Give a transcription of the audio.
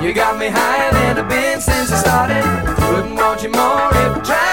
You got me higher than I've been since I started. Wouldn't want you more if I tried.